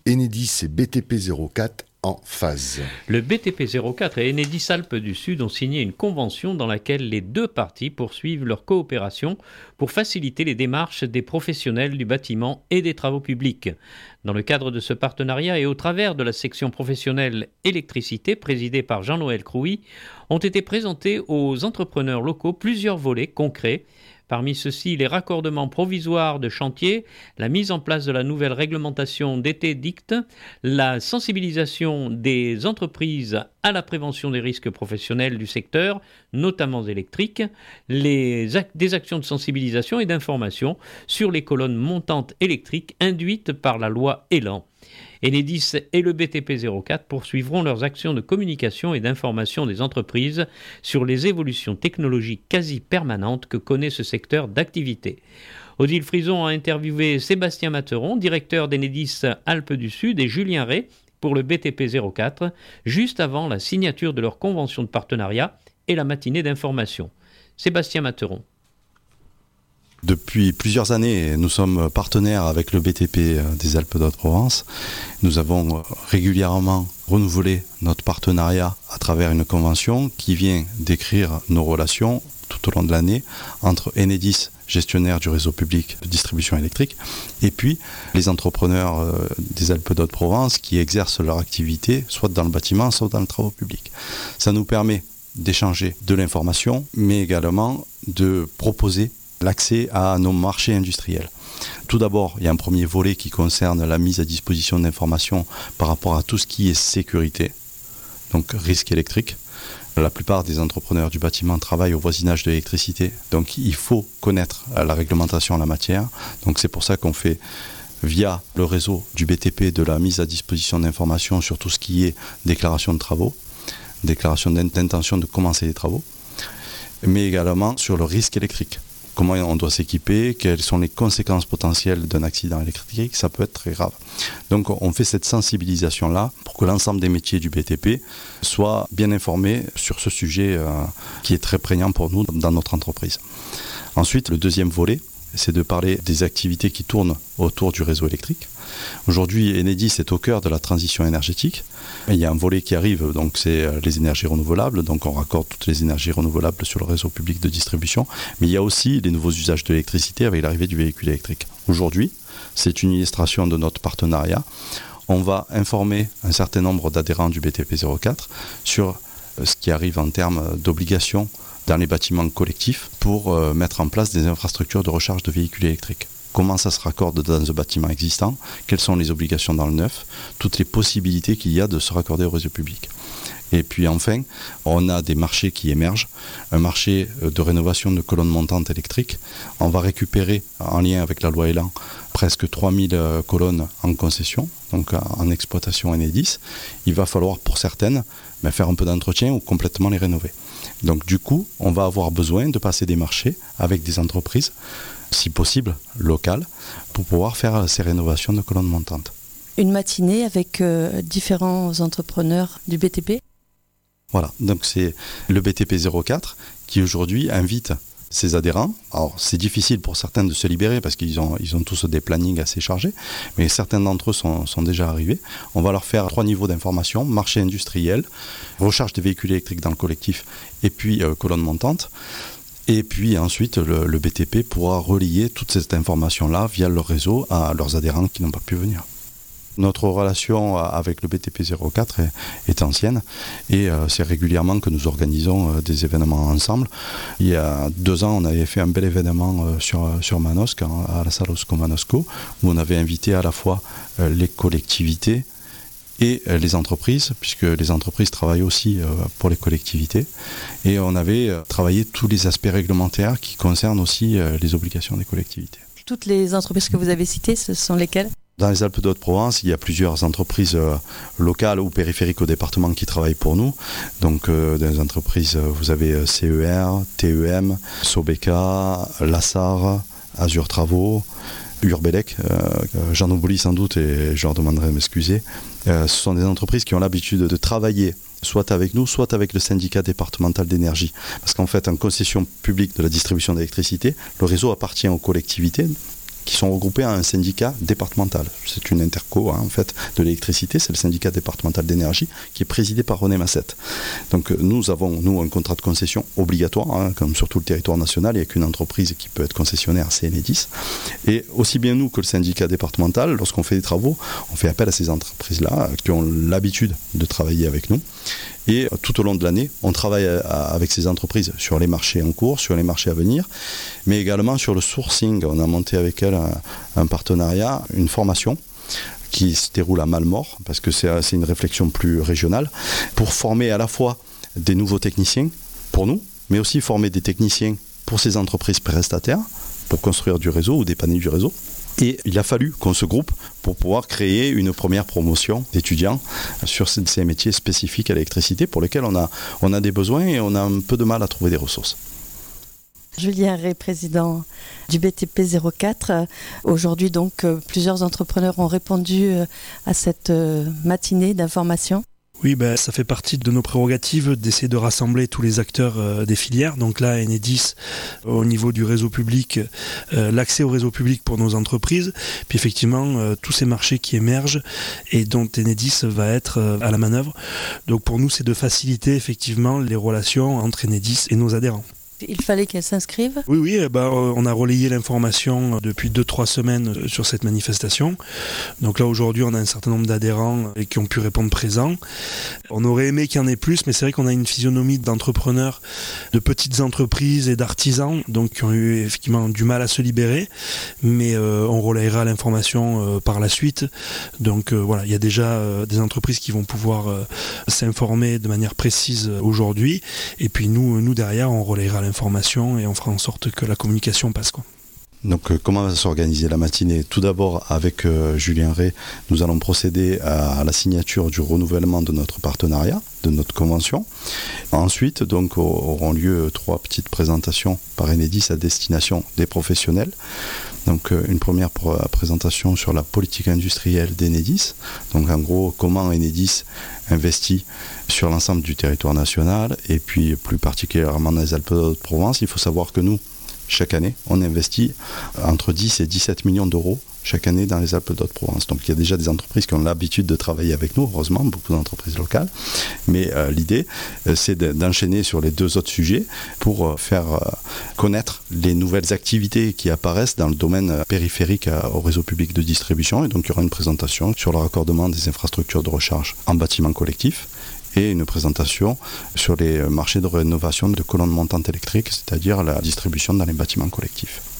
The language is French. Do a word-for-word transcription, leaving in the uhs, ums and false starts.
Enedis et B T P zéro quatre en phase. Le B T P zéro quatre et Enedis Alpes du Sud ont signé une convention dans laquelle les deux parties poursuivent leur coopération pour faciliter les démarches des professionnels du bâtiment et des travaux publics. Dans le cadre de ce partenariat et au travers de la section professionnelle électricité présidée par Jean-Noël Crouy, ont été présentés aux entrepreneurs locaux plusieurs volets concrets. Parmi ceux-ci, les raccordements provisoires de chantiers, la mise en place de la nouvelle réglementation D T D I C T, la sensibilisation des entreprises à la prévention des risques professionnels du secteur, notamment électriques, les ac- des actions de sensibilisation et d'information sur les colonnes montantes électriques induites par la loi Elan. Enedis et le B T P zéro quatre poursuivront leurs actions de communication et d'information des entreprises sur les évolutions technologiques quasi permanentes que connaît ce secteur d'activité. Odile Frison a interviewé Sébastien Materon, directeur d'Enedis Alpes du Sud, et Julien Ray pour le B T P zéro quatre, juste avant la signature de leur convention de partenariat et la matinée d'information. Sébastien Materon. Depuis plusieurs années, nous sommes partenaires avec le B T P des Alpes de Haute-Provence. Nous avons régulièrement renouvelé notre partenariat à travers une convention qui vient décrire nos relations tout au long de l'année entre Enedis, gestionnaire du réseau public de distribution électrique, et puis les entrepreneurs des Alpes de Haute-Provence qui exercent leur activité soit dans le bâtiment, soit dans le travaux public. Ça nous permet d'échanger de l'information, mais également de proposer l'accès à nos marchés industriels. Tout d'abord, il y a un premier volet qui concerne la mise à disposition d'informations par rapport à tout ce qui est sécurité, donc risque électrique. La plupart des entrepreneurs du bâtiment travaillent au voisinage de l'électricité, donc il faut connaître la réglementation en la matière. Donc c'est pour ça qu'on fait via le réseau du B T P de la mise à disposition d'informations sur tout ce qui est déclaration de travaux, déclaration d'intention de commencer les travaux, mais également sur le risque électrique. Comment on doit s'équiper, quelles sont les conséquences potentielles d'un accident électrique, ça peut être très grave. Donc on fait cette sensibilisation-là pour que l'ensemble des métiers du B T P soient bien informés sur ce sujet euh, qui est très prégnant pour nous dans notre entreprise. Ensuite, le deuxième volet, c'est de parler des activités qui tournent autour du réseau électrique. Aujourd'hui, Enedis est au cœur de la transition énergétique. Et il y a un volet qui arrive, donc c'est les énergies renouvelables. Donc on raccorde toutes les énergies renouvelables sur le réseau public de distribution. Mais il y a aussi les nouveaux usages de l'électricité avec l'arrivée du véhicule électrique. Aujourd'hui, c'est une illustration de notre partenariat. On va informer un certain nombre d'adhérents du B T P zéro quatre sur ce qui arrive en termes d'obligations dans les bâtiments collectifs pour euh, mettre en place des infrastructures de recharge de véhicules électriques. Comment ça se raccorde dans un bâtiment existant, quelles sont les obligations dans le neuf, toutes les possibilités qu'il y a de se raccorder au réseau public. Et puis enfin, on a des marchés qui émergent, un marché de rénovation de colonnes montantes électriques. On va récupérer, en lien avec la loi Elan, presque trois mille colonnes en concession, donc en exploitation Enedis. Il va falloir pour certaines ben, faire un peu d'entretien ou complètement les rénover. Donc du coup, on va avoir besoin de passer des marchés avec des entreprises, si possible locales, pour pouvoir faire ces rénovations de colonnes montantes. Une matinée avec euh, différents entrepreneurs du B T P. Voilà, donc c'est le B T P zéro quatre qui aujourd'hui invite ses adhérents. Alors c'est difficile pour certains de se libérer parce qu'ils ont, ils ont tous des plannings assez chargés, mais certains d'entre eux sont, sont déjà arrivés. On va leur faire trois niveaux d'information, marché industriel, recharge des véhicules électriques dans le collectif et puis euh, colonne montante. Et puis ensuite le, le B T P pourra relier toute cette information-là via leur réseau à leurs adhérents qui n'ont pas pu venir. Notre relation avec le B T P zéro quatre est, est ancienne et euh, c'est régulièrement que nous organisons euh, des événements ensemble. Il y a deux ans, on avait fait un bel événement euh, sur, sur Manosque, à la salle Osco Manosco, où on avait invité à la fois euh, les collectivités et euh, les entreprises, puisque les entreprises travaillent aussi euh, pour les collectivités. Et on avait euh, travaillé tous les aspects réglementaires qui concernent aussi euh, les obligations des collectivités. Toutes les entreprises que vous avez citées, ce sont lesquelles ? Dans les Alpes de Haute-Provence, il y a plusieurs entreprises euh, locales ou périphériques au département qui travaillent pour nous. Donc, euh, dans les entreprises, vous avez C E R, T E M, Sobeca, Lassar, Azur Travaux, Urbelec. Euh, j'en oublie sans doute et je leur demanderai de m'excuser. Euh, ce sont des entreprises qui ont l'habitude de travailler soit avec nous, soit avec le syndicat départemental d'énergie. Parce qu'en fait, en concession publique de la distribution d'électricité, le réseau appartient aux collectivités, qui sont regroupés en un syndicat départemental. C'est une interco hein, en fait, de l'électricité, c'est le syndicat départemental d'énergie qui est présidé par René Massette. Donc nous avons nous, un contrat de concession obligatoire, hein, comme sur tout le territoire national, il n'y a qu'une entreprise qui peut être concessionnaire, c'est Enedis. Et aussi bien nous que le syndicat départemental, lorsqu'on fait des travaux, on fait appel à ces entreprises-là qui ont l'habitude de travailler avec nous. Et tout au long de l'année, on travaille avec ces entreprises sur les marchés en cours, sur les marchés à venir, mais également sur le sourcing. On a monté avec elles un, un partenariat, une formation qui se déroule à Malmort, parce que c'est, c'est une réflexion plus régionale, pour former à la fois des nouveaux techniciens pour nous, mais aussi former des techniciens pour ces entreprises prestataires, pour construire du réseau ou dépanner du réseau. Et il a fallu qu'on se groupe pour pouvoir créer une première promotion d'étudiants sur ces métiers spécifiques à l'électricité pour lesquels on a, on a des besoins et on a un peu de mal à trouver des ressources. Julien Rey, président du B T P zéro quatre. Aujourd'hui, donc, plusieurs entrepreneurs ont répondu à cette matinée d'information. Oui, ben, ça fait partie de nos prérogatives d'essayer de rassembler tous les acteurs euh, des filières. Donc là, Enedis, au niveau du réseau public, euh, l'accès au réseau public pour nos entreprises. Puis effectivement, euh, tous ces marchés qui émergent et dont Enedis va être euh, à la manœuvre. Donc pour nous, c'est de faciliter effectivement les relations entre Enedis et nos adhérents. Il fallait qu'elles s'inscrivent ? Oui, oui, bah, on a relayé l'information depuis deux trois semaines sur cette manifestation. Donc là, aujourd'hui, on a un certain nombre d'adhérents qui ont pu répondre présents. On aurait aimé qu'il y en ait plus, mais c'est vrai qu'on a une physionomie d'entrepreneurs, de petites entreprises et d'artisans, donc qui ont eu effectivement du mal à se libérer. Mais euh, on relayera l'information euh, par la suite. Donc euh, voilà, il y a déjà euh, des entreprises qui vont pouvoir euh, s'informer de manière précise aujourd'hui. Et puis nous, nous derrière, on relayera l'information. Information et on fera en sorte que la communication passe, quoi. Donc euh, comment va s'organiser la matinée ? Tout d'abord avec euh, Julien Rey, nous allons procéder à, à la signature du renouvellement de notre partenariat, de notre convention. Ensuite, donc auront lieu trois petites présentations par Enedis à destination des professionnels. Donc euh, une première pr- présentation sur la politique industrielle d'Enedis. Donc en gros, comment Enedis investit sur l'ensemble du territoire national et puis plus particulièrement dans les Alpes-de-Haute-Provence. Il faut savoir que nous, chaque année, on investit entre dix et dix-sept millions d'euros chaque année dans les Alpes-de-Haute-Provence. Donc il y a déjà des entreprises qui ont l'habitude de travailler avec nous, heureusement, beaucoup d'entreprises locales. Mais euh, l'idée, euh, c'est de, d'enchaîner sur les deux autres sujets pour euh, faire euh, connaître les nouvelles activités qui apparaissent dans le domaine euh, périphérique euh, au réseau public de distribution. Et donc il y aura une présentation sur le raccordement des infrastructures de recharge en bâtiment collectif et une présentation sur les marchés de rénovation de colonnes montantes électriques, c'est-à-dire la distribution dans les bâtiments collectifs.